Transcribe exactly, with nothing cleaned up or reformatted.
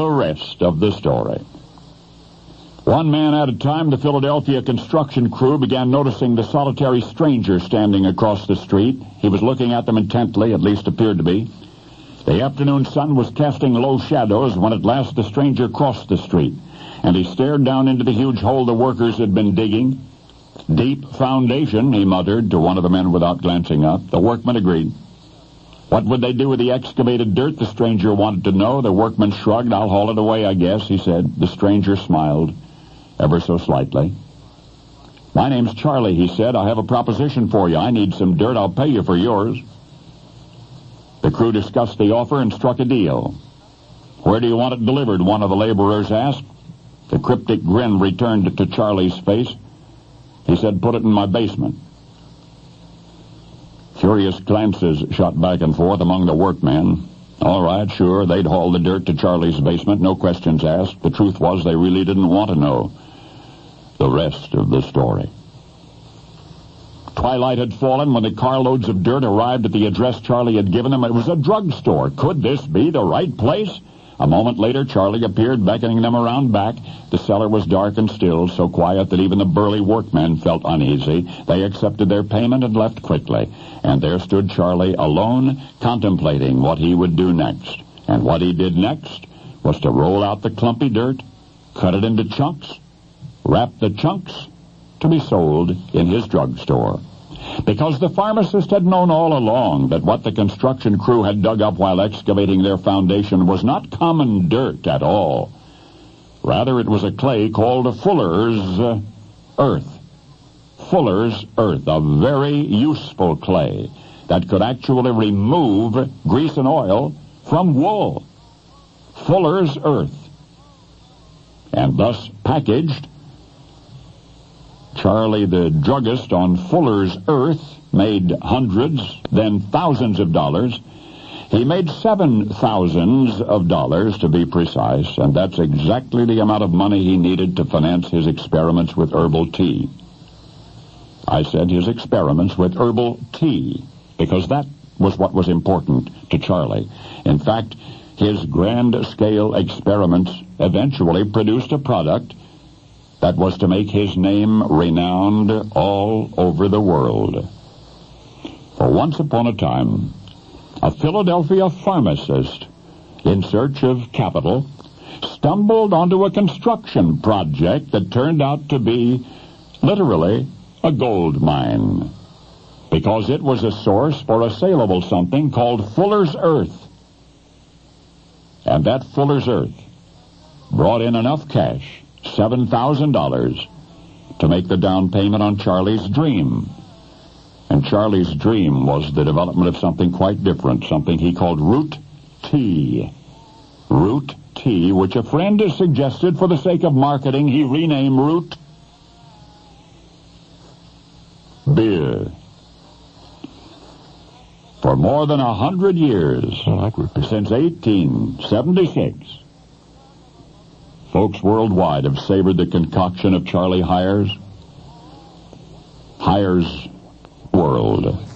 the rest of the story. One man at a time, the Philadelphia construction crew began noticing the solitary stranger standing across the street. He was looking at them intently, at least appeared to be. The afternoon sun was casting low shadows when at last the stranger crossed the street, and he stared down into the huge hole the workers had been digging. Deep foundation, he muttered to one of the men without glancing up. The workman agreed. What would they do with the excavated dirt, the stranger wanted to know. The workman shrugged. I'll haul it away, I guess, he said. The stranger smiled, ever so slightly. My name's Charlie, he said. I have a proposition for you. I need some dirt. I'll pay you for yours. The crew discussed the offer and struck a deal. Where do you want it delivered? One of the laborers asked. The cryptic grin returned to Charlie's face. He said, put it in my basement. Curious glances shot back and forth among the workmen. All right, sure, they'd haul the dirt to Charlie's basement, no questions asked. The truth was they really didn't want to know the rest of the story. Twilight had fallen when the carloads of dirt arrived at the address Charlie had given them. It was a drugstore. Could this be the right place? A moment later, Charlie appeared, beckoning them around back. The cellar was dark and still, so quiet that even the burly workmen felt uneasy. They accepted their payment and left quickly. And there stood Charlie alone, contemplating what he would do next. And what he did next was to roll out the clumpy dirt, cut it into chunks, wrap the chunks to be sold in his drugstore. Because the pharmacist had known all along that what the construction crew had dug up while excavating their foundation was not common dirt at all. Rather, it was a clay called Fuller's uh, Earth. Fuller's Earth, a very useful clay that could actually remove grease and oil from wool. Fuller's Earth. And thus packaged, Charlie the druggist on Fuller's Earth made hundreds, then thousands of dollars. He made seven thousands of dollars, to be precise, and that's exactly the amount of money he needed to finance his experiments with herbal tea. I said his experiments with herbal tea, because that was what was important to Charlie. In fact, his grand-scale experiments eventually produced a product that was to make his name renowned all over the world. For once upon a time, a Philadelphia pharmacist, in search of capital, stumbled onto a construction project that turned out to be, literally, a gold mine, because it was a source for a saleable something called Fuller's Earth. And that Fuller's Earth brought in enough cash, seven thousand dollars, to make the down payment on Charlie's dream. And Charlie's dream was the development of something quite different, something he called root tea. Root tea, which a friend has suggested for the sake of marketing he rename root beer. For more than a hundred years, since eighteen seventy-six, folks worldwide have savored the concoction of Charlie Hires. Hires World.